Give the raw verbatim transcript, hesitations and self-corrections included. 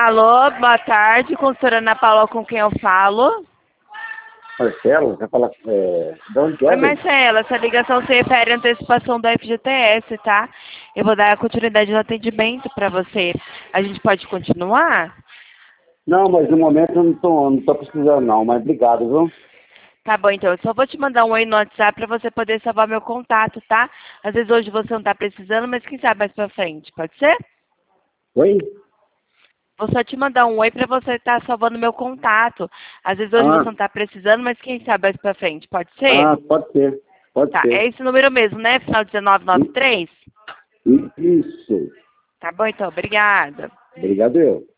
Alô, boa tarde, consultora Ana Paula, com quem eu falo? Marcelo, você fala, é, de onde é? Oi, Marcela, essa ligação se refere à antecipação do F G T S, tá? Eu vou dar a continuidade do atendimento para você. A gente pode continuar? Não, mas no momento eu não tô, não tô precisando não, mas obrigado, viu? Tá bom, então. Eu só vou te mandar um oi no WhatsApp para você poder salvar meu contato, tá? Às vezes hoje você não tá precisando, mas quem sabe mais pra frente, pode ser? Oi? Vou só te mandar um oi para você estar salvando meu contato. Às vezes hoje Ah, você não tá precisando, mas quem sabe mais pra frente, pode ser? ah, pode ser, pode Tá, é ser. esse número mesmo, né? Final dezenove noventa e três? I- Isso. Tá bom, então. Obrigada. Obrigado eu.